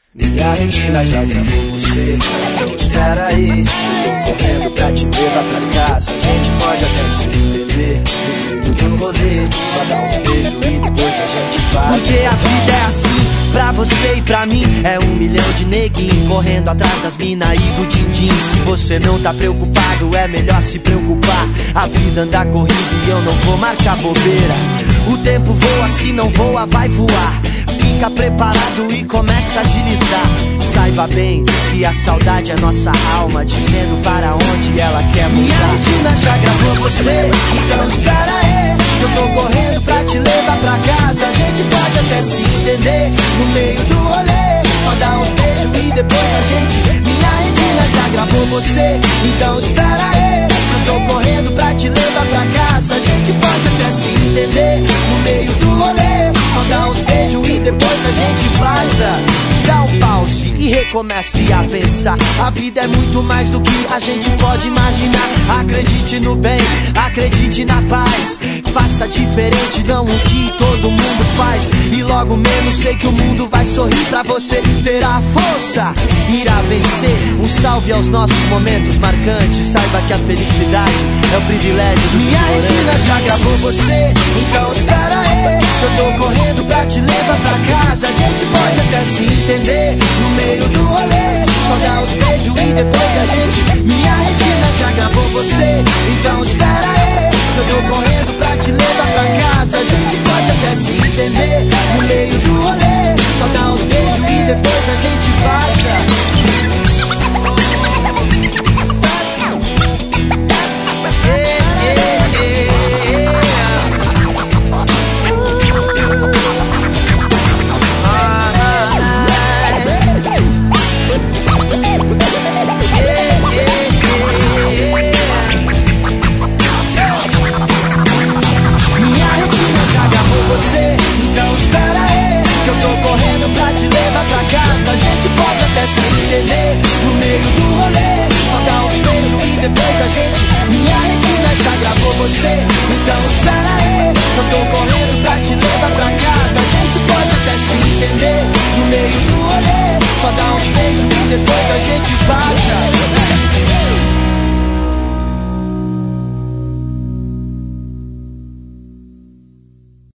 Minha retina já gravou você, então espera aí. Eu tô correndo pra te levar pra casa. A gente pode até se entender no meio do rolê. Só dá uns beijos e depois a gente vai. Porque a vida é assim, pra você e pra mim. É 1 milhão de neguinho correndo atrás das mina e do din-din. Se você não tá preocupado, é melhor se preocupar. A vida anda corrida e eu não vou marcar bobeira. O tempo voa, se não voa, vai voar. Fica preparado e começa a agilizar. Saiba bem que a saudade é nossa alma, dizendo para onde ela quer voltar. Minha retina já gravou você, então espera aí. Eu tô correndo pra te levar pra casa. A gente pode até se entender no meio do rolê. Só dá uns beijos e depois a gente. Minha retina já gravou você, então espera aí. Eu tô correndo pra te levar pra casa. A gente pode até se entender no meio do rolê. Só dá uns beijos e depois a gente vaza. Dá um pause e recomece a pensar. A vida é muito mais do que a gente pode imaginar. Acredite no bem, acredite na paz. Faça diferente, não o que todo mundo faz. E logo menos sei que o mundo vai sorrir pra você. Terá força, irá vencer. Um salve aos nossos momentos marcantes. Saiba que a felicidade é o privilégio dos Minha retina já gravou você, então espera aí. Eu tô correndo pra te levar pra casa. A gente pode até se entender no meio do rolê. Só dá os beijos e depois a gente. Minha retina já gravou você, então espera aí. Eu tô correndo pra te levar pra casa. A gente pode até se entender no meio do rolê. Só dá os beijos e depois a gente vaza. Então espera aí, que eu tô correndo pra te levar pra casa. A gente pode até se entender no meio do rolê. Só dá uns beijos e depois a gente. Minha retina já gravou você, então espera aí, que eu tô correndo pra te levar pra casa. A gente pode até se entender no meio do rolê. Só dá uns beijos e depois a gente vaza.